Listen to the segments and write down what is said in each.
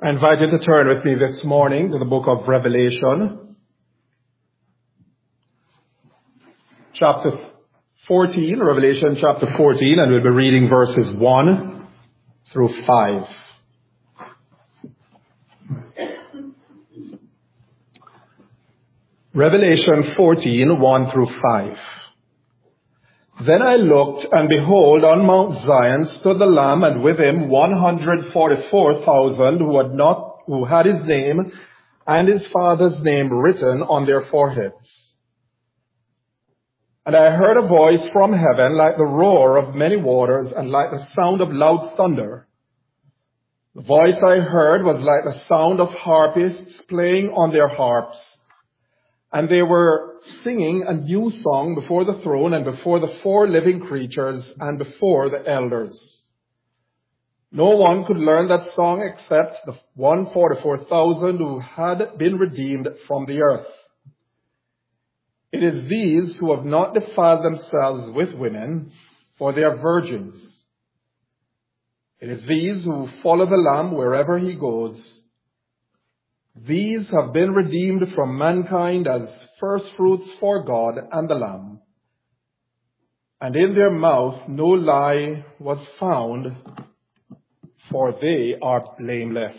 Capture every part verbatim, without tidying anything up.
I invite you to turn with me this morning to the book of Revelation, chapter fourteen, Revelation chapter fourteen, and we'll be reading verses one through five. Revelation fourteen, one through five. Then I looked, and behold, on Mount Zion stood the Lamb, and with him one hundred forty-four thousand who had not, who had his name and his Father's name written on their foreheads. And I heard a voice from heaven like the roar of many waters, and like the sound of loud thunder. The voice I heard was like the sound of harpists playing on their harps. And they were singing a new song before the throne and before the four living creatures and before the elders. No one could learn that song except the one hundred forty-four thousand who had been redeemed from the earth. It is these who have not defiled themselves with women, for they are virgins. It is these who follow the Lamb wherever he goes. These have been redeemed from mankind as firstfruits for God and the Lamb. And in their mouth no lie was found, for they are blameless.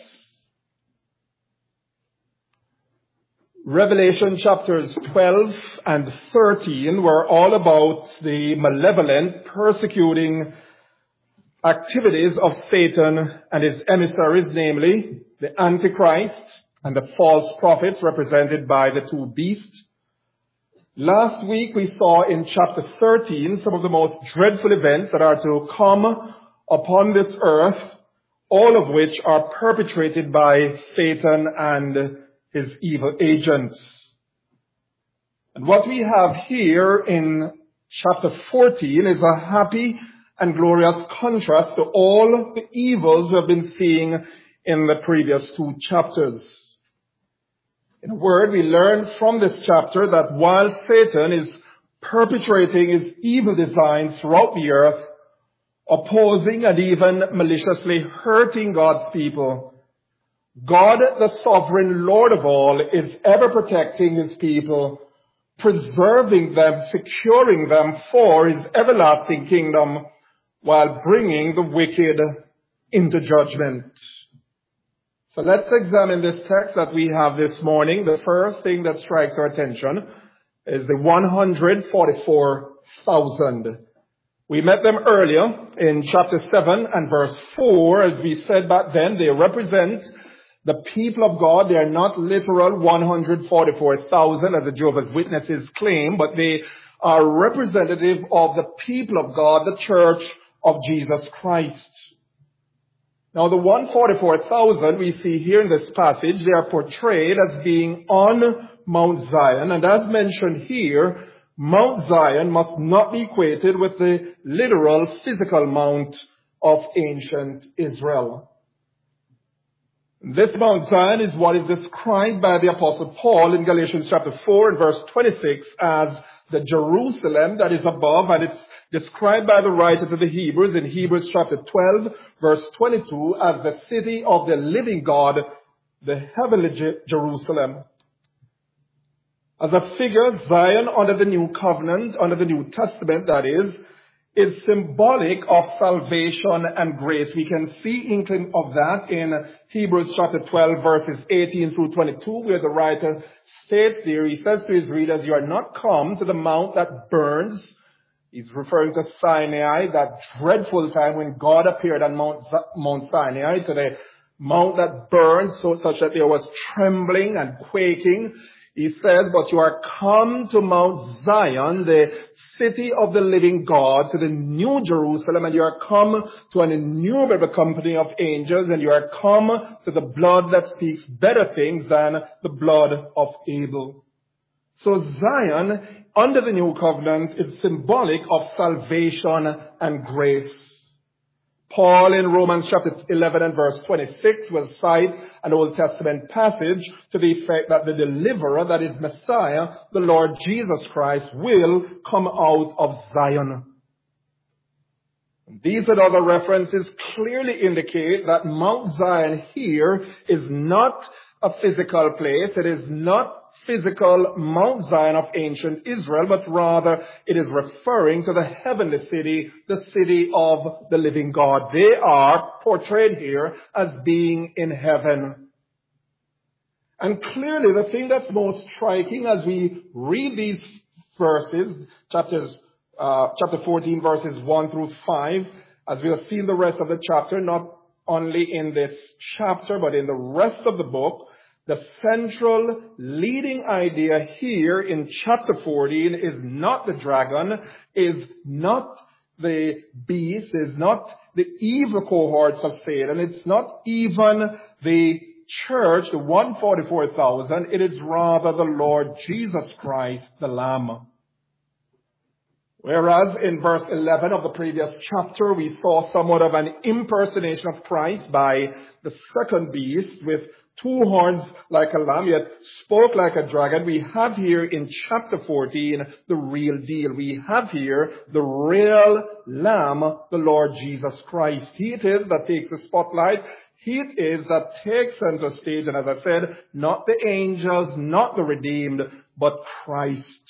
Revelation chapters twelve and thirteen were all about the malevolent, persecuting activities of Satan and his emissaries, namely the Antichrist and the false prophets represented by the two beasts. Last week we saw in chapter thirteen some of the most dreadful events that are to come upon this earth, all of which are perpetrated by Satan and his evil agents. And what we have here in chapter fourteen is a happy and glorious contrast to all the evils we have been seeing in the previous two chapters. In a word, we learn from this chapter that while Satan is perpetrating his evil designs throughout the earth, opposing and even maliciously hurting God's people, God, the sovereign Lord of all, is ever protecting his people, preserving them, securing them for his everlasting kingdom, while bringing the wicked into judgment. So let's examine this text that we have this morning. The first thing that strikes our attention is the one hundred forty-four thousand. We met them earlier in chapter seven and verse four. As we said back then, they represent the people of God. They are not literal one hundred forty-four thousand as the Jehovah's Witnesses claim, but they are representative of the people of God, the church of Jesus Christ. Now, the one hundred forty-four thousand we see here in this passage, they are portrayed as being on Mount Zion. And as mentioned here, Mount Zion must not be equated with the literal physical mount of ancient Israel. This Mount Zion is what is described by the Apostle Paul in Galatians chapter four and verse twenty-six as the Jerusalem that is above, and it's described by the writer to the Hebrews in Hebrews chapter twelve, verse twenty-two, as the city of the living God, the heavenly Jerusalem. As a figure, Zion under the new covenant, under the New Testament that is, is symbolic of salvation and grace. We can see inkling of that in Hebrews chapter twelve, verses eighteen through twenty-two, where the writer states there, he says to his readers, "You are not come to the mount that burns." He's referring to Sinai, that dreadful time when God appeared on Mount, Mount Sinai, to the mount that burned, so such that there was trembling and quaking. He says, "But you are come to Mount Zion, the city of the living God, to the new Jerusalem, and you are come to an innumerable company of angels, and you are come to the blood that speaks better things than the blood of Abel." So Zion, under the new covenant, is symbolic of salvation and grace. Paul in Romans chapter eleven and verse twenty-six will cite an Old Testament passage to the effect that the deliverer, that is Messiah, the Lord Jesus Christ, will come out of Zion. These and other references clearly indicate that Mount Zion here is not a physical place. It is not physical Mount Zion of ancient Israel, but rather it is referring to the heavenly city, the city of the living God. They are portrayed here as being in heaven. And clearly the thing that's most striking as we read these verses, chapters Uh, chapter fourteen, verses one through five, as we have seen the rest of the chapter, not only in this chapter, but in the rest of the book, the central leading idea here in chapter fourteen is not the dragon, is not the beast, is not the evil cohorts of Satan, it's not even the church, the one hundred forty-four thousand, it is rather the Lord Jesus Christ, the Lamb. Whereas in verse eleven of the previous chapter, we saw somewhat of an impersonation of Christ by the second beast with two horns like a lamb, yet spoke like a dragon. We have here in chapter fourteen the real deal. We have here the real Lamb, the Lord Jesus Christ. He it is that takes the spotlight. He it is that takes center stage. And as I said, not the angels, not the redeemed, but Christ.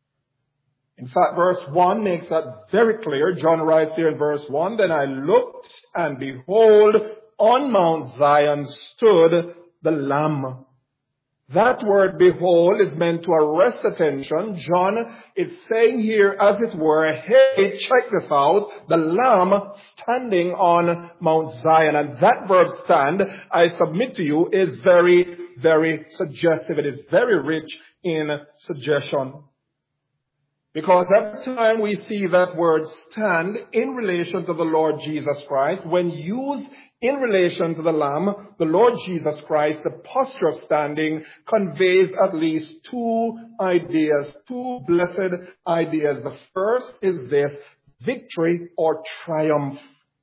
In fact, verse one makes that very clear. John writes here in verse one, "Then I looked, and behold, on Mount Zion stood the Lamb." That word behold is meant to arrest attention. John is saying here, as it were, hey, check this out, the Lamb standing on Mount Zion. And that verb stand, I submit to you, is very, very suggestive. It is very rich in suggestion. Because every time we see that word stand in relation to the Lord Jesus Christ, when used in relation to the Lamb, the Lord Jesus Christ, the posture of standing conveys at least two ideas, two blessed ideas. The first is this: victory or triumph.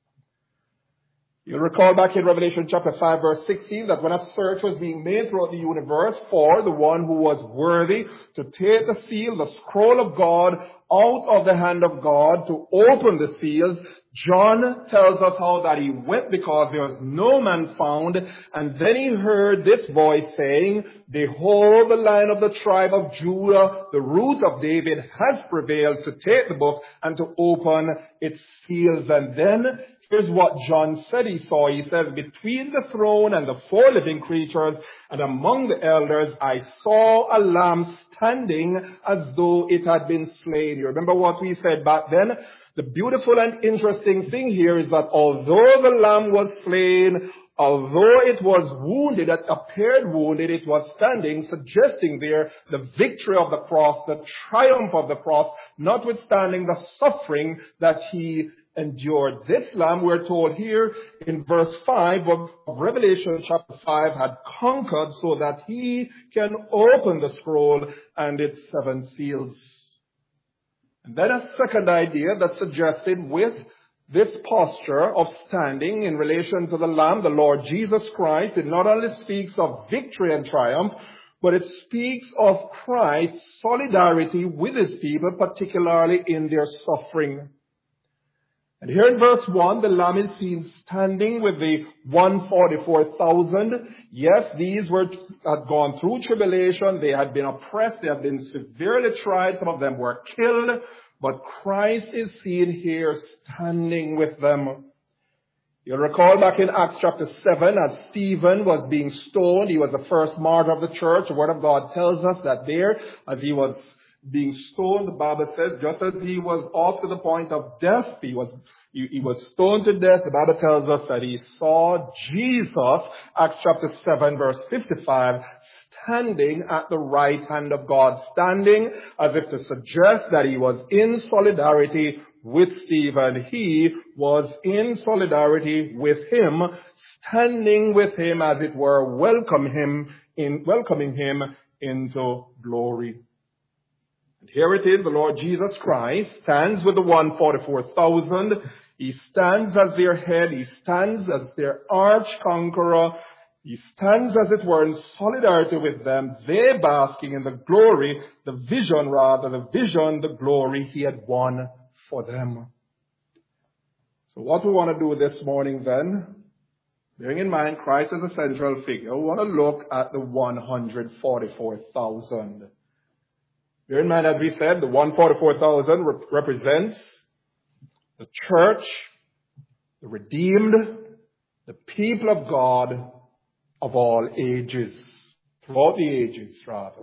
You'll recall back in Revelation chapter five, verse sixteen, that when a search was being made throughout the universe for the one who was worthy to take the seal, the scroll of God, out of the hand of God, to open the seals, John tells us how that he went because there was no man found, and then he heard this voice saying, "Behold, the Lion of the tribe of Judah, the Root of David, has prevailed to take the book and to open its seals." And then here's what John said he saw. He says, "Between the throne and the four living creatures and among the elders, I saw a lamb standing as though it had been slain." You remember what we said back then? The beautiful and interesting thing here is that although the lamb was slain, although it was wounded, it appeared wounded, it was standing, suggesting there the victory of the cross, the triumph of the cross, notwithstanding the suffering that he endured. This Lamb, we're told here in verse five of Revelation chapter five, had conquered so that he can open the scroll and its seven seals. And then a second idea that's suggested with this posture of standing in relation to the Lamb, the Lord Jesus Christ, it not only speaks of victory and triumph, but it speaks of Christ's solidarity with his people, particularly in their suffering. And here in verse one, the Lamb is seen standing with the one hundred forty-four thousand. Yes, these were had gone through tribulation. They had been oppressed. They had been severely tried. Some of them were killed. But Christ is seen here standing with them. You'll recall back in Acts chapter seven, as Stephen was being stoned, he was the first martyr of the church. The Word of God tells us that there, as he was being stoned, the Bible says, just as he was off to the point of death, he was he, he was stoned to death. The Bible tells us that he saw Jesus, Acts chapter seven, verse fifty-five, standing at the right hand of God, standing as if to suggest that he was in solidarity with Stephen. He was in solidarity with him, standing with him, as it were, welcome him in welcoming him into glory. Here it is, the Lord Jesus Christ stands with the one hundred forty-four thousand. He stands as their head. He stands as their arch conqueror. He stands, as it were, in solidarity with them. They basking in the glory, the vision rather, the vision, the glory he had won for them. So what we want to do this morning then, bearing in mind Christ as a central figure, we want to look at the one hundred forty-four thousand. Bear in mind, as we said, the one hundred forty-four thousand rep- represents the church, the redeemed, the people of God of all ages, throughout the ages rather.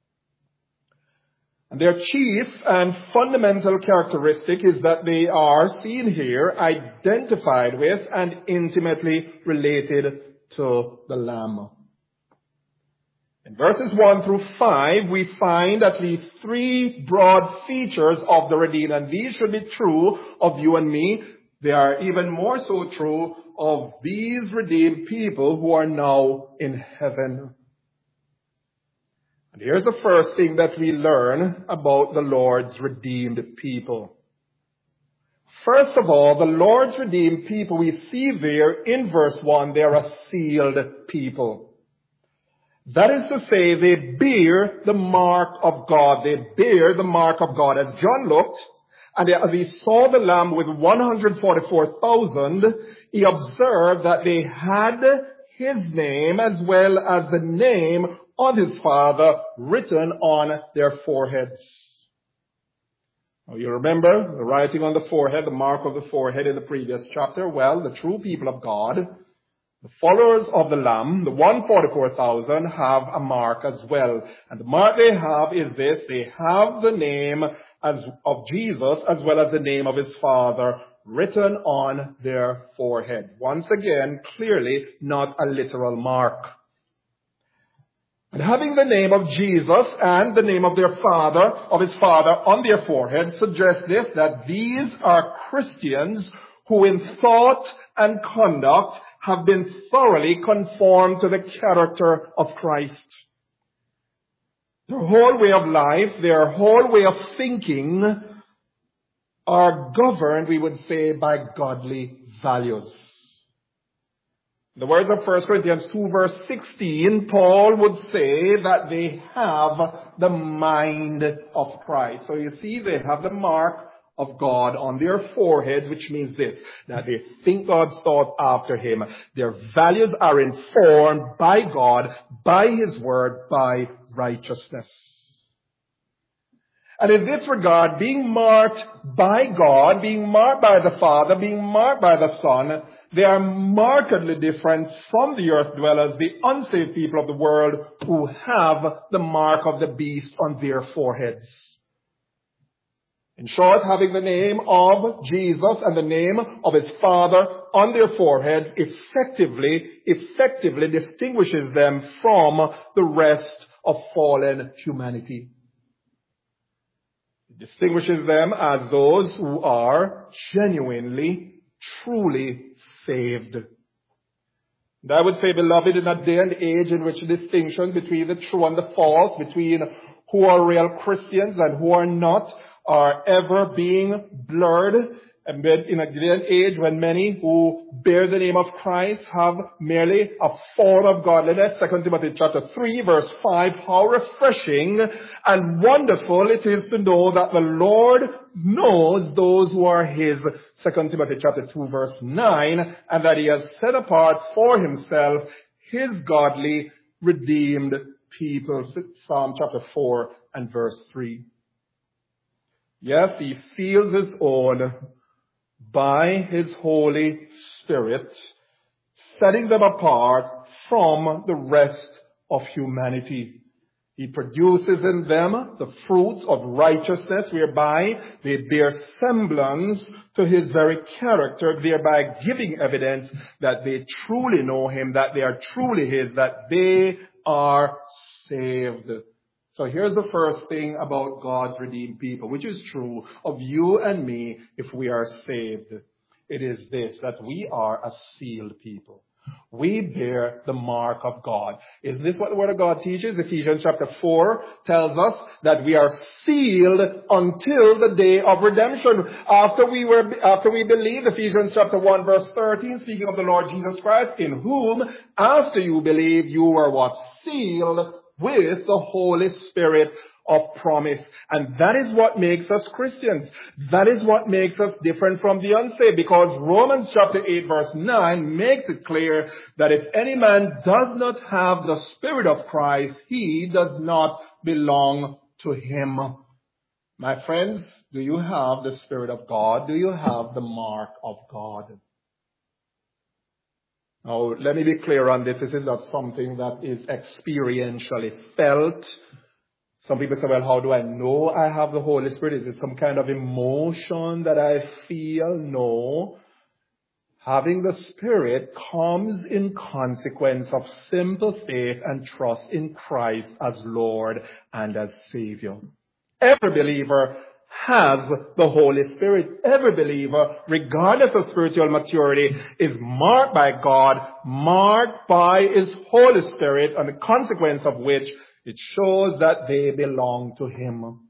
And their chief and fundamental characteristic is that they are seen here, identified with, and intimately related to the Lamb. In verses one through five, we find at least three broad features of the redeemed, and these should be true of you and me. They are even more so true of these redeemed people who are now in heaven. And here's the first thing that we learn about the Lord's redeemed people. First of all, the Lord's redeemed people, we see there in verse one, they are a sealed people. That is to say, they bear the mark of God. They bear the mark of God. As John looked, and as he saw the Lamb with one hundred forty-four thousand, he observed that they had his name as well as the name of his Father written on their foreheads. Now, you remember the writing on the forehead, the mark of the forehead in the previous chapter? Well, the true people of God, the followers of the Lamb, the one hundred forty-four thousand, have a mark as well. And the mark they have is this: they have the name as of Jesus as well as the name of his Father written on their forehead. Once again, clearly not a literal mark. And having the name of Jesus and the name of their father, of his father on their forehead suggests this, that these are Christians who in thought and conduct have been thoroughly conformed to the character of Christ. Their whole way of life, their whole way of thinking are governed, we would say, by godly values. In the words of First Corinthians two verse sixteen, Paul would say that they have the mind of Christ. So you see, they have the mark of God on their foreheads, which means this, that they think God's thought after him. Their values are informed by God, by his word, by righteousness. And in this regard, being marked by God, being marked by the Father, being marked by the Son, they are markedly different from the earth dwellers, the unsaved people of the world, who have the mark of the beast on their foreheads. In short, having the name of Jesus and the name of his Father on their foreheads effectively, effectively distinguishes them from the rest of fallen humanity. It distinguishes them as those who are genuinely, truly saved. And I would say, beloved, in a day and age in which the distinction between the true and the false, between who are real Christians and who are not, are ever being blurred, and in a day and age when many who bear the name of Christ have merely a form of godliness. Second Timothy chapter three verse five, how refreshing and wonderful it is to know that the Lord knows those who are his. Second Timothy chapter two verse nine, and that he has set apart for himself his godly redeemed people. Psalm chapter four and verse three. Yes, he seals his own by his Holy Spirit, setting them apart from the rest of humanity. He produces in them the fruits of righteousness, whereby they bear semblance to his very character, thereby giving evidence that they truly know him, that they are truly his, that they are saved. So here's the first thing about God's redeemed people, which is true of you and me if we are saved. It is this, that we are a sealed people. We bear the mark of God. Isn't this what the Word of God teaches? Ephesians chapter four tells us that we are sealed until the day of redemption. After we were, after we believed, Ephesians chapter one verse thirteen, speaking of the Lord Jesus Christ, in whom, after you believed, you were what? Sealed with the Holy Spirit of promise. And that is what makes us Christians. That is what makes us different from the unsaved, because Romans chapter eight verse nine makes it clear that if any man does not have the Spirit of Christ, he does not belong to him. My friends, do you have the Spirit of God? Do you have the mark of God? Now, let me be clear on this. This is not something that is experientially felt. Some people say, well, how do I know I have the Holy Spirit? Is it some kind of emotion that I feel? No. Having the Spirit comes in consequence of simple faith and trust in Christ as Lord and as Savior. Every believer has the Holy Spirit. Every believer, regardless of spiritual maturity, is marked by God, marked by His Holy Spirit, and the consequence of which it shows that they belong to Him.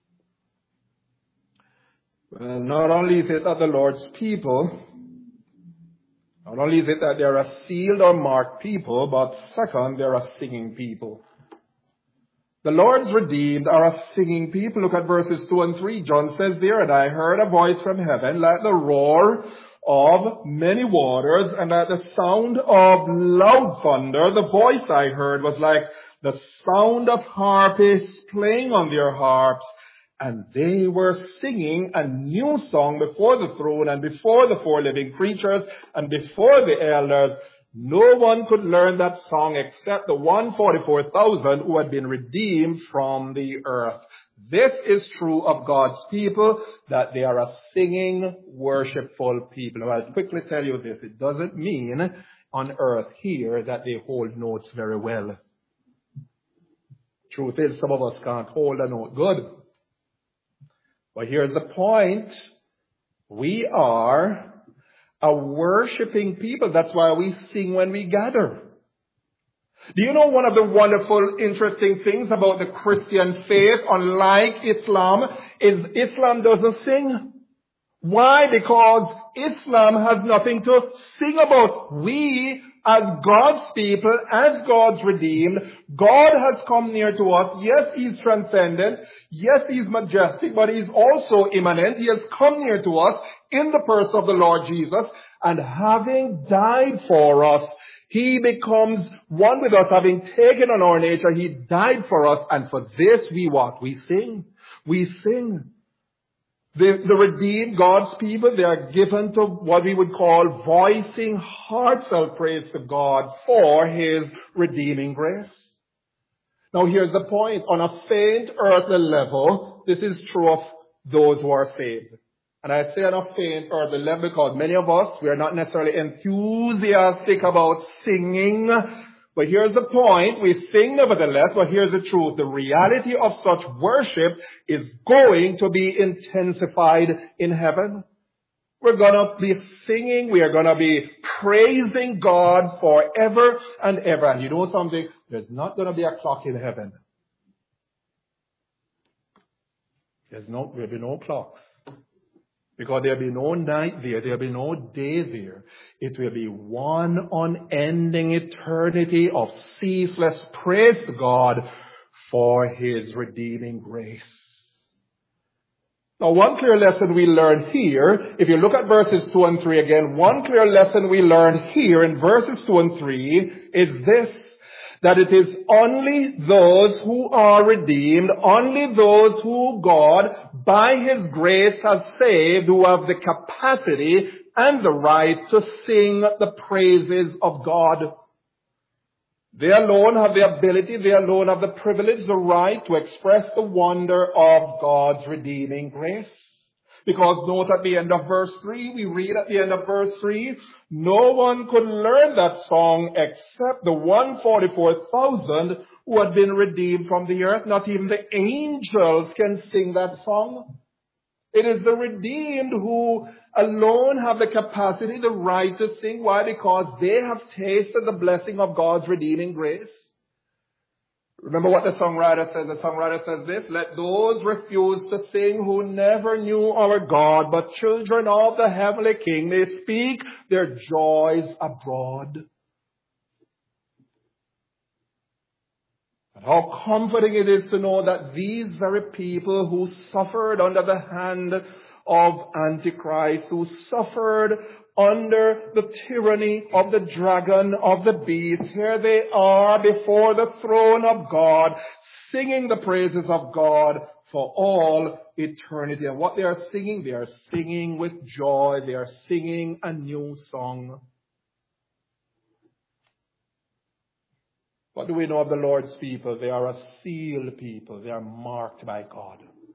Well, not only is it that the Lord's people, not only is it that they are a sealed or marked people, but second, they are a singing people. The Lord's redeemed are a singing people. Look at verses two and three. John says there, and I heard a voice from heaven like the roar of many waters and like the sound of loud thunder. The voice I heard was like the sound of harpists playing on their harps. And they were singing a new song before the throne and before the four living creatures and before the elders. No one could learn that song except the one hundred forty-four thousand who had been redeemed from the earth. This is true of God's people, that they are a singing, worshipful people. I'll quickly tell you this. It doesn't mean on earth here that they hold notes very well. Truth is, some of us can't hold a note good. But here's the point. We are a worshiping people. That's why we sing when we gather. Do you know one of the wonderful, interesting things about the Christian faith, unlike Islam, is Islam doesn't sing. Why? Because Islam has nothing to sing about. We, as God's people, as God's redeemed, God has come near to us. Yes, He's transcendent. Yes, He's majestic, but He's also immanent. He has come near to us in the person of the Lord Jesus. And having died for us, He becomes one with us. Having taken on our nature, He died for us. And for this, we what? We sing. We sing. The, the redeemed, God's people, they are given to what we would call voicing heartfelt praise to God for His redeeming grace. Now here's the point. On a faint earthly level, this is true of those who are saved. And I say on a faint earthly level because many of us, we are not necessarily enthusiastic about singing. But here's the point. We sing nevertheless, but here's the truth. The reality of such worship is going to be intensified in heaven. We're going to be singing. We are going to be praising God forever and ever. And you know something? There's not going to be a clock in heaven. There's no, there'll be no clocks. Because there'll be no night there. There'll be no day there. It will be one unending eternity of ceaseless praise to God for His redeeming grace. Now, one clear lesson we learn here, if you look at verses two and three again, one clear lesson we learn here in verses two and three is this, that it is only those who are redeemed, only those who God, by His grace, has saved, who have the capacity and the right to sing the praises of God. They alone have the ability, they alone have the privilege, the right to express the wonder of God's redeeming grace. Because note at the end of verse three, we read at the end of verse three, no one could learn that song except the one hundred forty-four thousand who had been redeemed from the earth. Not even the angels can sing that song. It is the redeemed who alone have the capacity, the right to sing. Why? Because they have tasted the blessing of God's redeeming grace. Remember what the songwriter says. The songwriter says this, let those refuse to sing who never knew our God, but children of the heavenly King, they speak their joys abroad. And how comforting it is to know that these very people who suffered under the hand of Antichrist, who suffered under the tyranny of the dragon, of the beast, here they are before the throne of God, singing the praises of God for all eternity. And what they are singing, they are singing with joy. They are singing a new song. What do we know of the Lord's people? They are a sealed people. They are marked by God.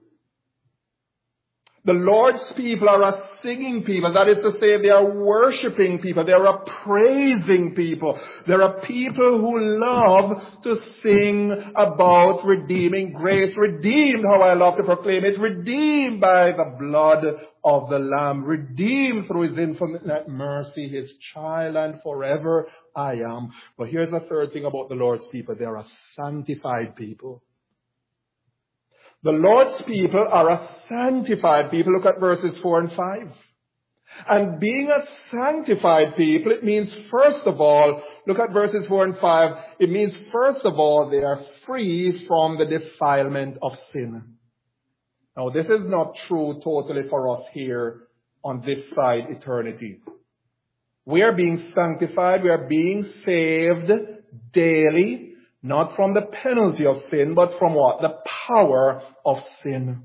The Lord's people are a singing people. That is to say, they are worshiping people. They are a praising people. They are a people who love to sing about redeeming grace. Redeemed, how I love to proclaim it. Redeemed by the blood of the Lamb. Redeemed through His infinite mercy, His child, and forever I am. But here's the third thing about the Lord's people. They are a sanctified people. The Lord's people are a sanctified people. Look at verses four and five. And being a sanctified people, it means first of all, look at verses four and five, it means first of all they are free from the defilement of sin. Now this is not true totally for us here on this side eternity. We are being sanctified, we are being saved daily. Not from the penalty of sin, but from what? The power of sin.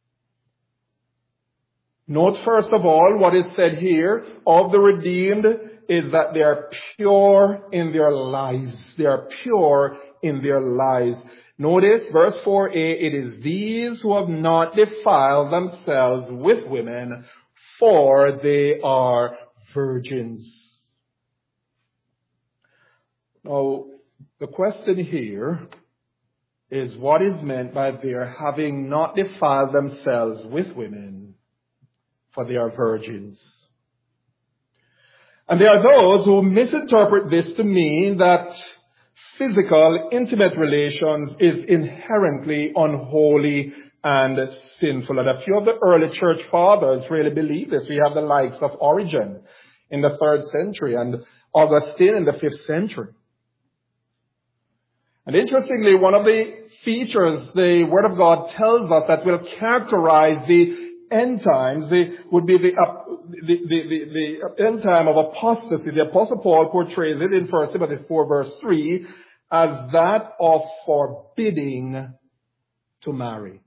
Note first of all, what is said here of the redeemed is that they are pure in their lives. They are pure in their lives. Notice verse four a, it is these who have not defiled themselves with women, for they are virgins. Now, the question here is what is meant by their having not defiled themselves with women, for they are virgins. And there are those who misinterpret this to mean that physical, intimate relations is inherently unholy and sinful. And a few of the early church fathers really believe this. We have the likes of Origen in the third century and Augustine in the fifth century. And interestingly, one of the features the Word of God tells us that will characterize the end times, the, would be the, uh, the, the, the, the end time of apostasy. The Apostle Paul portrays it in First Timothy four verse three as that of forbidding to marry.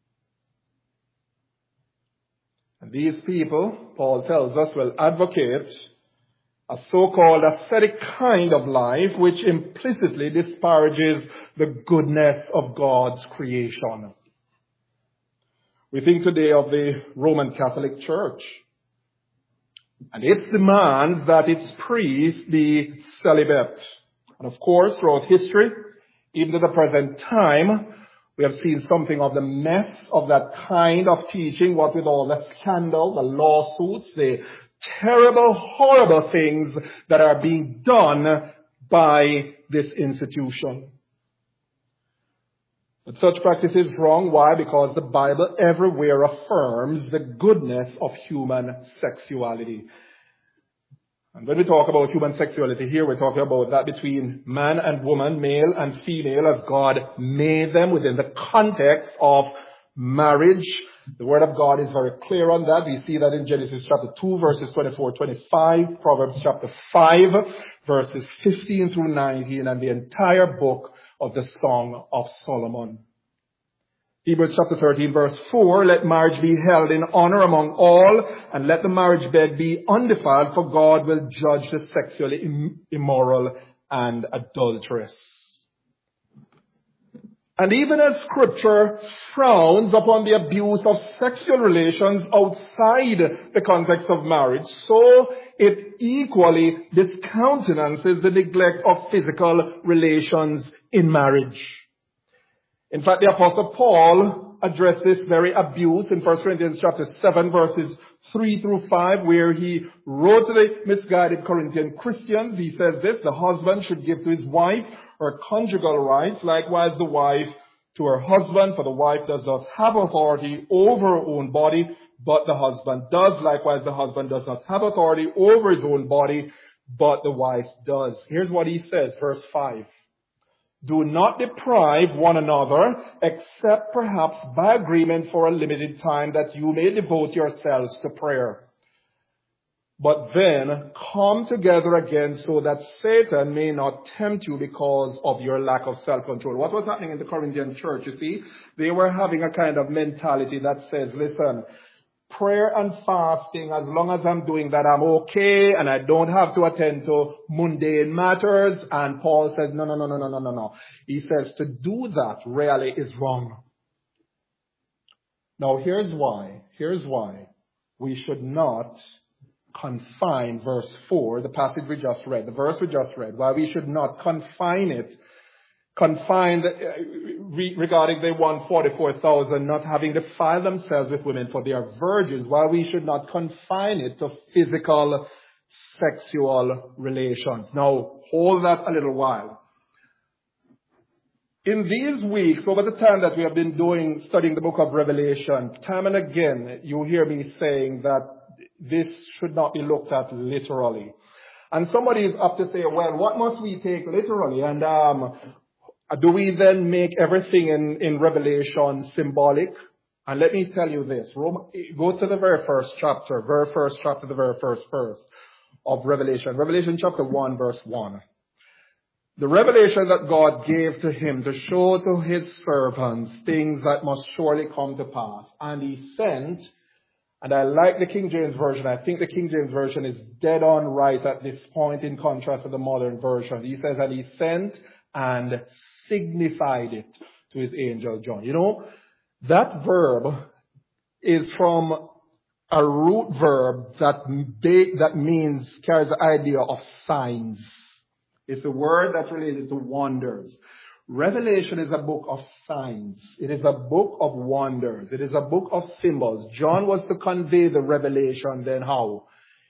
And these people, Paul tells us, will advocate a so-called ascetic kind of life which implicitly disparages the goodness of God's creation. We think today of the Roman Catholic Church and its demands that its priests be celibate. And of course, throughout history, even to the present time, we have seen something of the mess of that kind of teaching, what with all the scandal, the lawsuits, the terrible, horrible things that are being done by this institution. But such practice is wrong. Why? Because the Bible everywhere affirms the goodness of human sexuality. And when we talk about human sexuality here, we're talking about that between man and woman, male and female, as God made them within the context of marriage. The Word of God is very clear on that. We see that in Genesis chapter two, verses twenty-four to twenty-five, Proverbs chapter five, verses fifteen through nineteen, and the entire book of the Song of Solomon. Hebrews chapter thirteen, verse four, let marriage be held in honor among all, and let the marriage bed be undefiled, for God will judge the sexually im- immoral and adulterous. And even as Scripture frowns upon the abuse of sexual relations outside the context of marriage, so it equally discountenances the neglect of physical relations in marriage. In fact, the Apostle Paul addressed this very abuse in First Corinthians chapter seven, verses three through five, where he wrote to the misguided Corinthian Christians. He says this: the husband should give to his wife her conjugal rights, likewise the wife to her husband, for the wife does not have authority over her own body, but the husband does. Likewise, the husband does not have authority over his own body, but the wife does. Here's what he says, verse five. Do not deprive one another, except perhaps by agreement for a limited time, that you may devote yourselves to prayer. But then come together again so that Satan may not tempt you because of your lack of self-control. What was happening in the Corinthian church, you see? They were having a kind of mentality that says, listen, prayer and fasting, as long as I'm doing that, I'm okay, and I don't have to attend to mundane matters. And Paul says, no, no, no, no, no, no, no, no. He says to do that really is wrong. Now, here's why. Here's why we should not confine verse four, the passage we just read, the verse we just read, why we should not confine it, confine the, uh, re- regarding the one hundred forty-four thousand not having defiled themselves with women, for they are virgins, why we should not confine it to physical sexual relations. Now, hold that a little while. In these weeks, over the time that we have been doing, studying the book of Revelation, time and again, you hear me saying that this should not be looked at literally. And somebody is up to say, well, what must we take literally? And um, do we then make everything in, in Revelation symbolic? And let me tell you this. Go to the very first chapter, very first chapter, the very first verse of Revelation. Revelation chapter one, verse one. The revelation that God gave to him to show to his servants things that must surely come to pass. And he sent, and I like the King James Version. I think the King James Version is dead on right at this point in contrast to the modern version. He says, and he sent and signified it to his angel John. You know, that verb is from a root verb that, that means, carries the idea of signs. It's a word that's related to wonders. Revelation is a book of signs. It is a book of wonders. It is a book of symbols. John was to convey the revelation then how?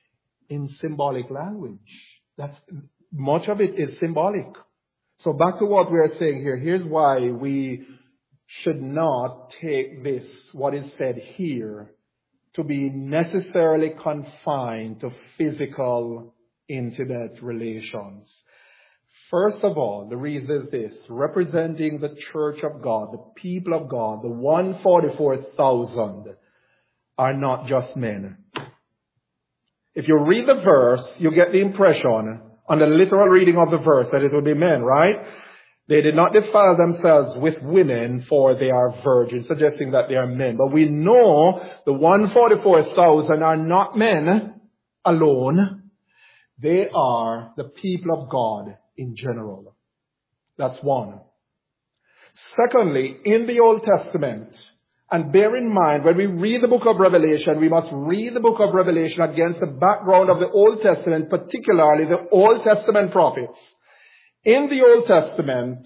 In symbolic language. That's, much of it is symbolic. So back to what we are saying here. Here's why we should not take this, what is said here, to be necessarily confined to physical, intimate relations. First of all, the reason is this: representing the church of God, the people of God, the one hundred forty-four thousand are not just men. If you read the verse, you get the impression, on the literal reading of the verse, that it will be men, right? They did not defile themselves with women, for they are virgins, suggesting that they are men. But we know the one hundred forty-four thousand are not men alone. They are the people of God in general. That's one. Secondly, in the Old Testament, and bear in mind, when we read the book of Revelation, we must read the book of Revelation against the background of the Old Testament, particularly the Old Testament prophets. In the Old Testament,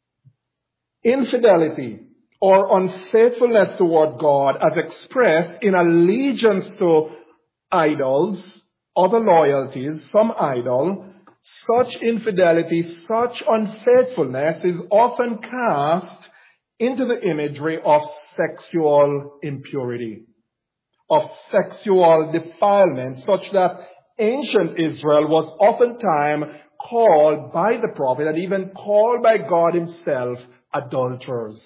infidelity or unfaithfulness toward God as expressed in allegiance to idols, other loyalties, some idol, such infidelity, such unfaithfulness is often cast into the imagery of sexual impurity, of sexual defilement, such that ancient Israel was oftentimes called by the prophet and even called by God himself adulterers.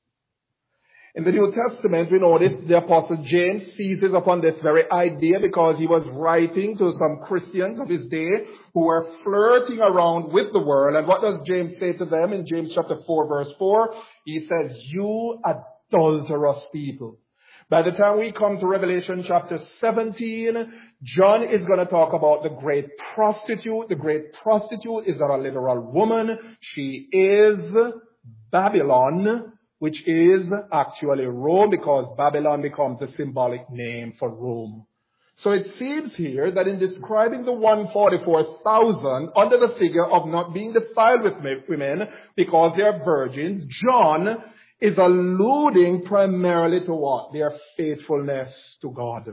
In the New Testament, we notice the Apostle James seizes upon this very idea because he was writing to some Christians of his day who were flirting around with the world. And what does James say to them in James chapter four, verse four? He says, you adulterous people. By the time we come to Revelation chapter seventeen, John is going to talk about the great prostitute. The great prostitute is not a literal woman. She is Babylon, which is actually Rome, because Babylon becomes a symbolic name for Rome. So it seems here that in describing the one hundred forty-four thousand under the figure of not being defiled with women because they are virgins, John is alluding primarily to what? Their faithfulness to God.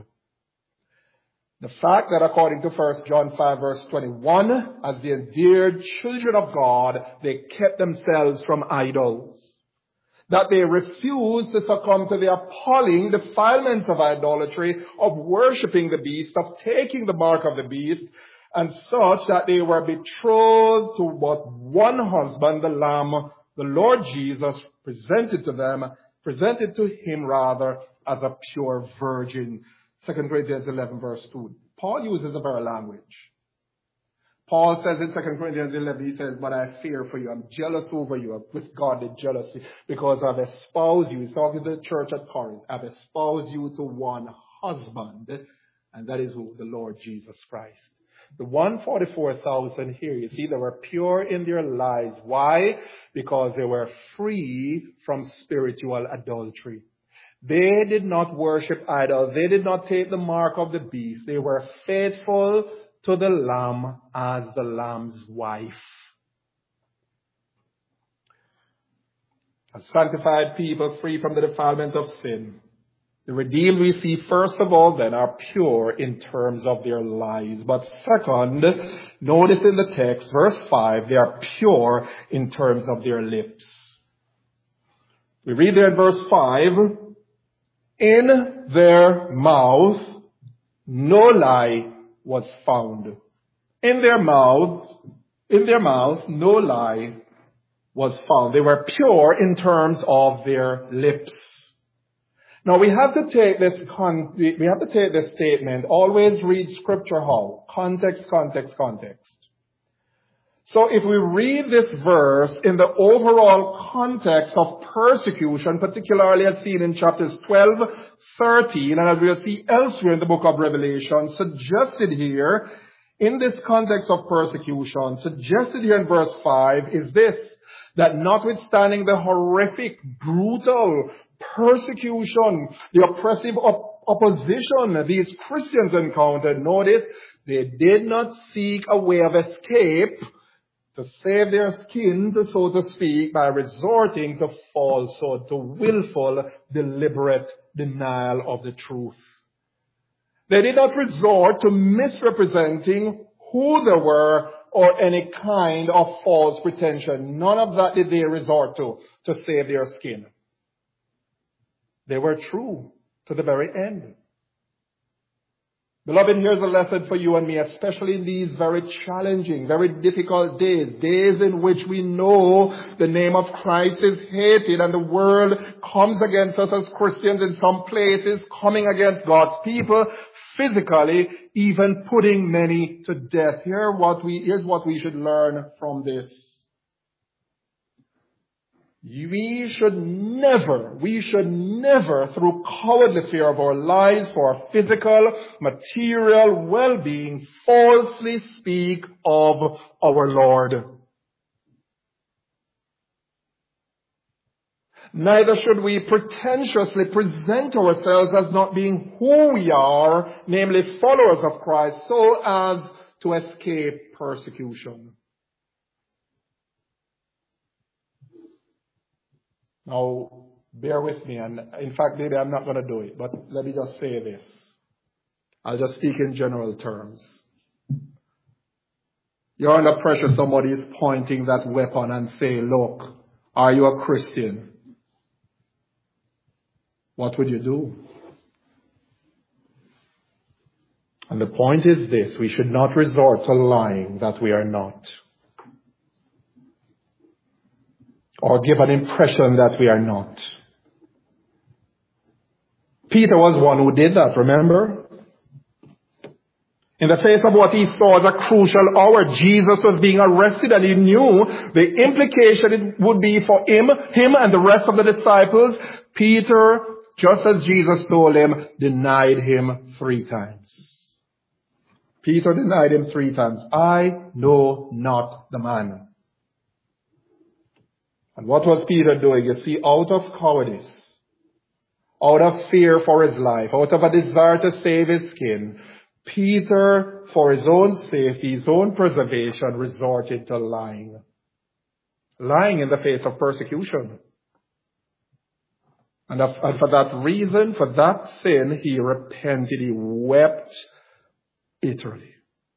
The fact that according to First John five verse twenty-one, as the endeared children of God, they kept themselves from idols. That they refused to succumb to the appalling defilements of idolatry, of worshipping the beast, of taking the mark of the beast, and such that they were betrothed to but one husband, the Lamb, the Lord Jesus presented to them, presented to him rather as a pure virgin. Second Corinthians eleven verse two. Paul uses the very language. Paul says in Second Corinthians eleven, he says, but I fear for you. I'm jealous over you with godly jealousy because I've espoused you. He's talking to the church at Corinth. I've espoused you to one husband, and that is who? The Lord Jesus Christ. The one hundred forty-four thousand here, you see, they were pure in their lives. Why? Because they were free from spiritual adultery. They did not worship idols. They did not take the mark of the beast. They were faithful to the Lamb as the Lamb's wife. A sanctified people free from the defilement of sin. The redeemed we see first of all then are pure in terms of their lives. But second, notice in the text, verse five, they are pure in terms of their lips. We read there in verse five, in their mouth no lie was found. In their mouths, in their mouth no lie was found. They were pure in terms of their lips. Now we have to take this con- we have to take this statement. Always read scripture how? Context, context, context. So if we read this verse in the overall context of persecution, particularly as seen in chapters twelve, thirteen, and as we'll see elsewhere in the book of Revelation, suggested here in this context of persecution, suggested here in verse five is this, that notwithstanding the horrific, brutal persecution, the oppressive op- opposition these Christians encountered, notice, they did not seek a way of escape to save their skin, so to speak, by resorting to falsehood, to willful, deliberate denial of the truth. They did not resort to misrepresenting who they were or any kind of false pretension. None of that did they resort to, to save their skin. They were true to the very end. Beloved, here's a lesson for you and me, especially in these very challenging, very difficult days, days in which we know the name of Christ is hated and the world comes against us as Christians in some places, coming against God's people, physically, even putting many to death. Here what we, here's what we should learn from this. We should never, we should never, through cowardly fear of our lives, for our physical, material well-being, falsely speak of our Lord. Neither should we pretentiously present ourselves as not being who we are, namely followers of Christ, so as to escape persecution. Now, bear with me, and in fact, maybe I'm not going to do it, but let me just say this. I'll just speak in general terms. You're under pressure, somebody is pointing that weapon and say, look, are you a Christian? What would you do? And the point is this, we should not resort to lying that we are not, or give an impression that we are not. Peter was one who did that, remember? In the face of what he saw as a crucial hour, Jesus was being arrested, and he knew the implication it would be for him, him and the rest of the disciples. Peter, just as Jesus told him, denied him three times. Peter denied him three times. I know not the man. And what was Peter doing? You see, out of cowardice, out of fear for his life, out of a desire to save his skin, Peter, for his own safety, his own preservation, resorted to lying. Lying in the face of persecution. And, and for that reason, for that sin, he repented. He wept bitterly.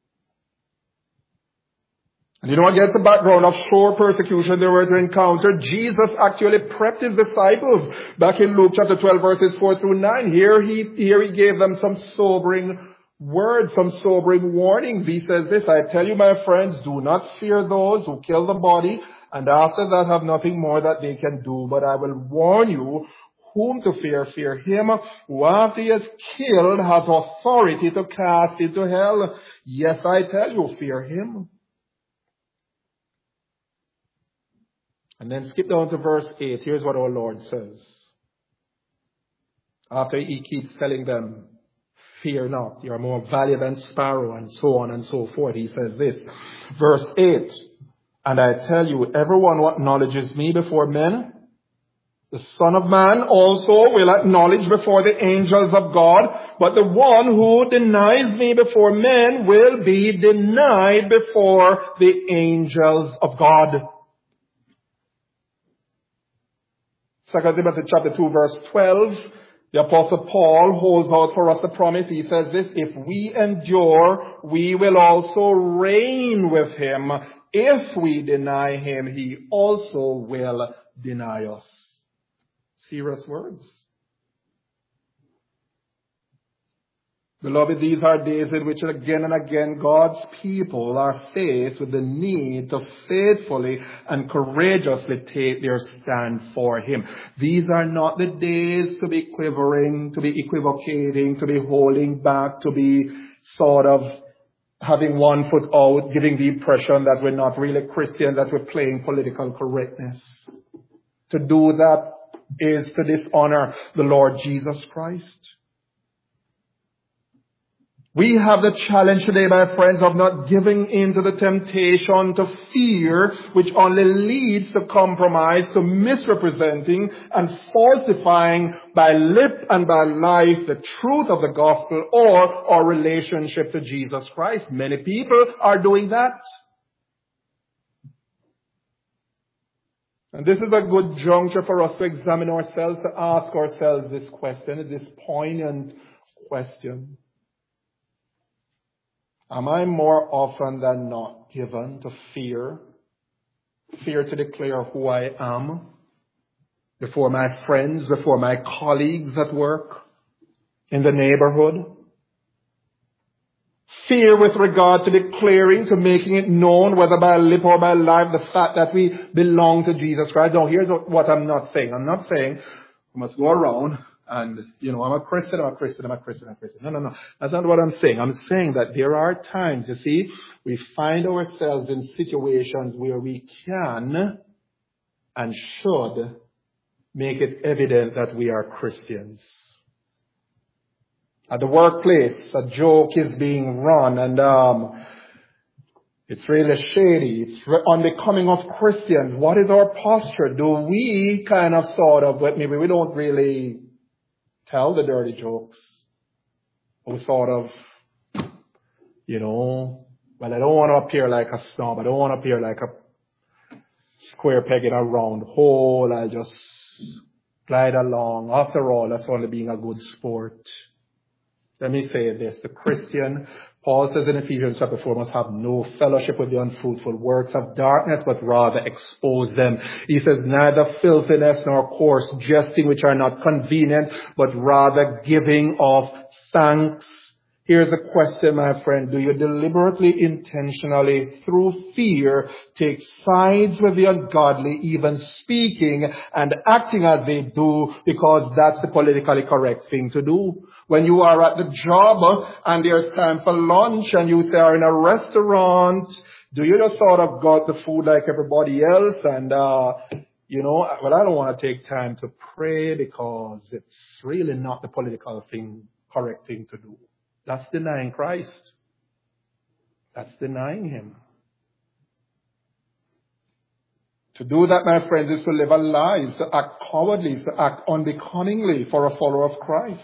And you know, against the background of sore persecution they were to encounter, Jesus actually prepped his disciples. Back in Luke chapter twelve, verses four through nine, here he, here he gave them some sobering words, some sobering warnings. He says this, I tell you, my friends, do not fear those who kill the body, and after that have nothing more that they can do. But I will warn you whom to fear. Fear him who after he has killed has authority to cast into hell. Yes, I tell you, fear him. And then skip down to verse eight. Here's what our Lord says. After he keeps telling them, fear not, you are more valuable than sparrow, and so on and so forth. He says this, verse eight, and I tell you, everyone who acknowledges me before men, the Son of Man also will acknowledge before the angels of God, but the one who denies me before men will be denied before the angels of God. Second Timothy chapter two verse twelve, the Apostle Paul holds out for us the promise. He says this, if we endure, we will also reign with him. If we deny him, he also will deny us. Serious words. Beloved, these are days in which again and again God's people are faced with the need to faithfully and courageously take their stand for him. These are not the days to be quivering, to be equivocating, to be holding back, to be sort of having one foot out, giving the impression that we're not really Christians, that we're playing political correctness. To do that is to dishonor the Lord Jesus Christ. We have the challenge today, my friends, of not giving in to the temptation to fear, which only leads to compromise, to misrepresenting and falsifying by lip and by life the truth of the gospel or our relationship to Jesus Christ. Many people are doing that. And this is a good juncture for us to examine ourselves, to ask ourselves this question, this poignant question. Am I more often than not given to fear? Fear to declare who I am before my friends, before my colleagues at work, in the neighborhood? Fear with regard to declaring, to making it known, whether by lip or by life, the fact that we belong to Jesus Christ. Now, here's what I'm not saying. I'm not saying we must go around and, you know, I'm a Christian, I'm a Christian, I'm a Christian, I'm a Christian. No, no, no. That's not what I'm saying. I'm saying that there are times, you see, we find ourselves in situations where we can and should make it evident that we are Christians. At the workplace, a joke is being run and um, it's really shady. It's unbecoming of Christians. What is our posture? Do we kind of sort of, maybe we don't really tell the dirty jokes. We sort of, you know, well, I don't want to appear like a snob. I don't want to appear like a square peg in a round hole. I'll just glide along. After all, that's only being a good sport. Let me say this. The Christian, Paul says in Ephesians chapter four, must have no fellowship with the unfruitful works of darkness, but rather expose them. He says, neither filthiness nor coarse jesting, which are not convenient, but rather giving of thanks. Here's a question, my friend. Do you deliberately, intentionally, through fear, take sides with the ungodly, even speaking and acting as they do, because that's the politically correct thing to do? When you are at the job and there's time for lunch and you say are in a restaurant, do you just sort of got the food like everybody else and, uh, you know, well, I don't want to take time to pray because it's really not the political thing, correct thing to do. That's denying Christ. That's denying him. To do that, my friends, is to live a lie, is to act cowardly, is to act unbecomingly for a follower of Christ.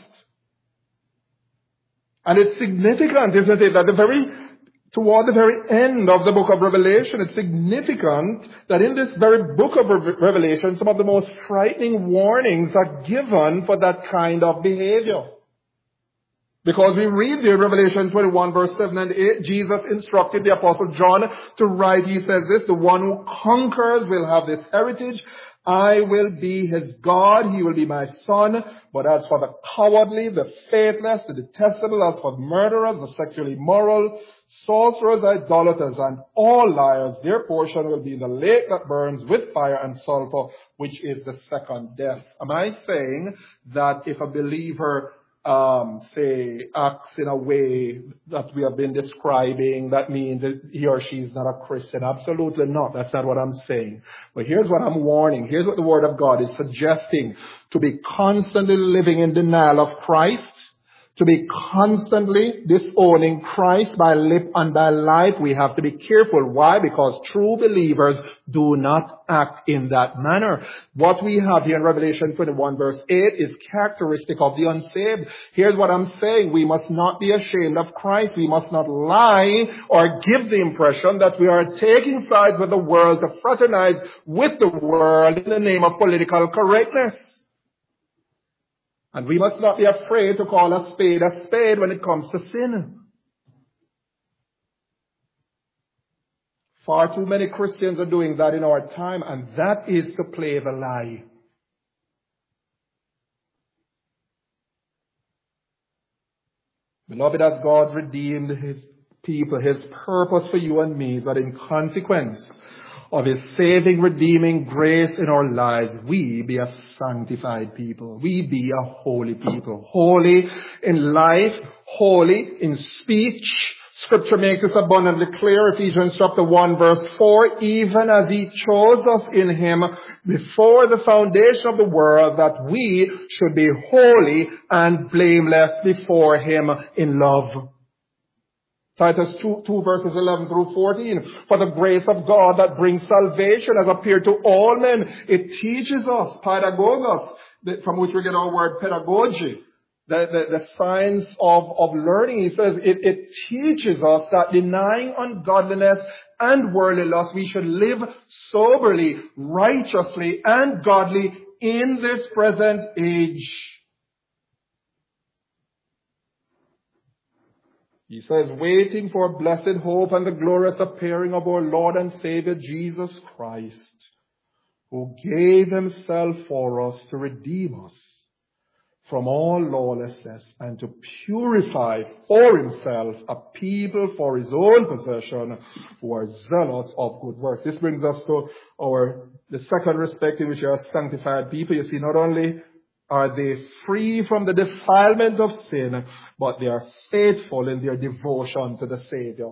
And it's significant, isn't it, that the very, toward the very end of the book of Revelation, it's significant that in this very book of Revelation, some of the most frightening warnings are given for that kind of behavior. Because we read there in Revelation twenty-one verse seven and eight, Jesus instructed the Apostle John to write, he says this, the one who conquers will have this heritage. I will be his God, he will be my son. But as for the cowardly, the faithless, the detestable, as for the murderers, the sexually immoral, sorcerers, idolaters, and all liars, their portion will be in the lake that burns with fire and sulfur, which is the second death. Am I saying that if a believer Um, say, acts in a way that we have been describing, that means that he or she is not a Christian? Absolutely not. That's not what I'm saying. But here's what I'm warning. Here's what the Word of God is suggesting. To be constantly living in denial of Christ, to be constantly disowning Christ by lip and by life, we have to be careful. Why? Because true believers do not act in that manner. What we have here in Revelation twenty-one verse eight is characteristic of the unsaved. Here's what I'm saying. We must not be ashamed of Christ. We must not lie or give the impression that we are taking sides with the world to fraternize with the world in the name of political correctness. And we must not be afraid to call a spade a spade when it comes to sin. Far too many Christians are doing that in our time, and that is to play the lie. Beloved, as God's redeemed his people, his purpose for you and me, that in consequence of his saving, redeeming grace in our lives, we be a sanctified people. We be a holy people. Holy in life, holy in speech. Scripture makes this abundantly clear. Ephesians chapter one verse four, even as he chose us in him before the foundation of the world, that we should be holy and blameless before him in love. Titus two, two verses eleven through fourteen. For the grace of God that brings salvation has appeared to all men. It teaches us, pedagogos, from which we get our word pedagogy, the, the, the science of, of learning. He says it, it teaches us that denying ungodliness and worldly lust, we should live soberly, righteously, and godly in this present age. He says, waiting for blessed hope and the glorious appearing of our Lord and Savior Jesus Christ, who gave himself for us to redeem us from all lawlessness and to purify for himself a people for his own possession who are zealous of good works. This brings us to our the second respect in which we are sanctified people. You see, not only are they free from the defilement of sin, but they are faithful in their devotion to the Savior.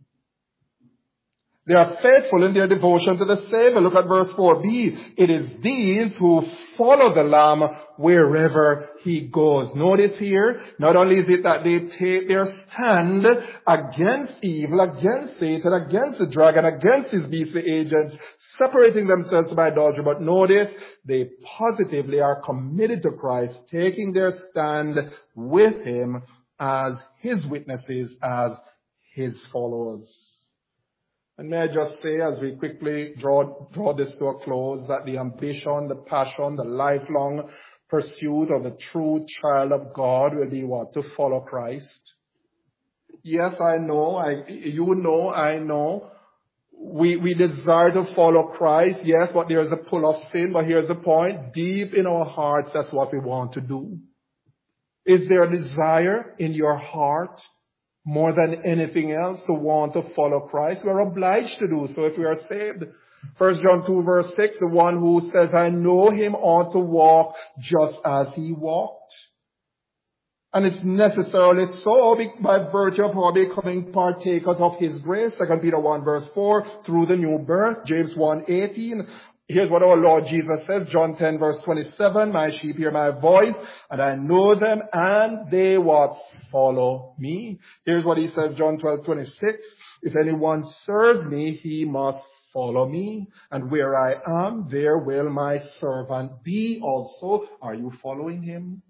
They are faithful in their devotion to the Savior. Look at verse four b. It is these who follow the Lamb wherever he goes. Notice here, not only is it that they take their stand against evil, against Satan, against the dragon, against his beastly agents, separating themselves from idolatry, but notice they positively are committed to Christ, taking their stand with him as his witnesses, as his followers. And may I just say, as we quickly draw, draw this to a close, that the ambition, the passion, the lifelong pursuit of the true child of God will be what? To follow Christ. Yes, I know, I, you know, I know. We, we desire to follow Christ, yes, but there's a pull of sin. But here's the point. Deep in our hearts, that's what we want to do. Is there a desire in your heart more than anything else to want to follow Christ? We're obliged to do so if we are saved. First John two verse six, the one who says, I know him ought to walk just as he walked. And it's necessarily so by virtue of our becoming partakers of his grace. Second Peter one verse four, through the new birth. James one eighteen. Here's what our Lord Jesus says, John ten verse twenty-seven, my sheep hear my voice, and I know them, and they what? Follow me. Here's what he says, John twelve twenty-six, if anyone serves me, he must follow me, and where I am, there will my servant be also. Are you following him?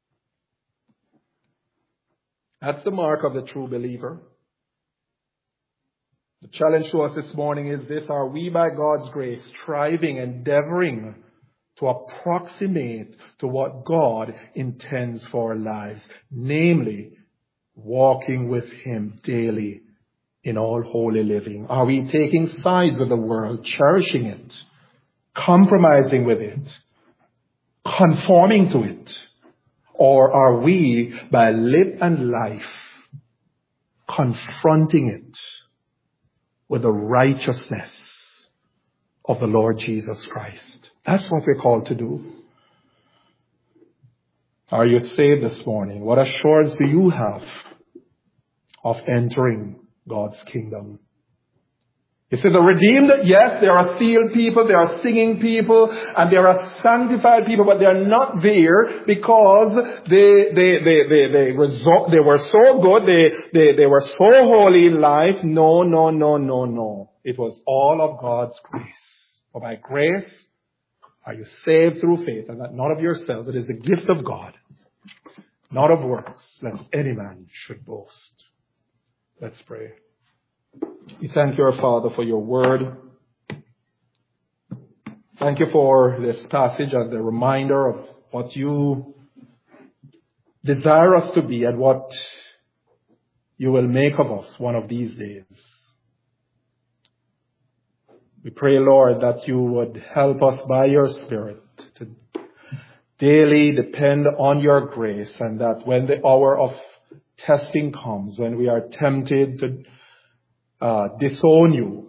That's the mark of the true believer. The challenge to us this morning is this: are we, by God's grace, striving, endeavoring to approximate to what God intends for our lives, namely walking with him daily in all holy living? Are we taking sides with the world, cherishing it, compromising with it, conforming to it? Or are we, by lip and life, confronting it with the righteousness of the Lord Jesus Christ? That's what we're called to do. Are you saved this morning? What assurance do you have of entering God's kingdom? You see, the redeemed, yes, there are sealed people, there are singing people, and there are sanctified people, but they are not there because they they they they they, result, they were so good, they, they they were so holy in life. No, no, no, no, no. It was all of God's grace. For by grace are you saved through faith, and that not of yourselves. It is a gift of God, not of works, lest any man should boast. Let's pray. We thank you, our Father, for your word. Thank you for this passage and the reminder of what you desire us to be and what you will make of us one of these days. We pray, Lord, that you would help us by your Spirit to daily depend on your grace, and that when the hour of testing comes, when we are tempted to uh, disown you,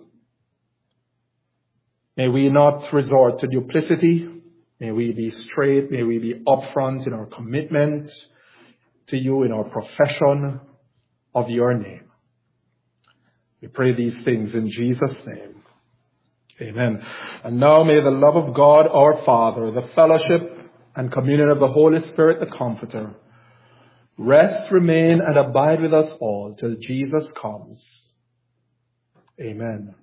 may we not resort to duplicity. May we be straight. May we be upfront in our commitment to you, in our profession of your name. We pray these things in Jesus' name. Amen. And now may the love of God our Father, the fellowship and communion of the Holy Spirit, the Comforter, rest, remain, and abide with us all till Jesus comes. Amen.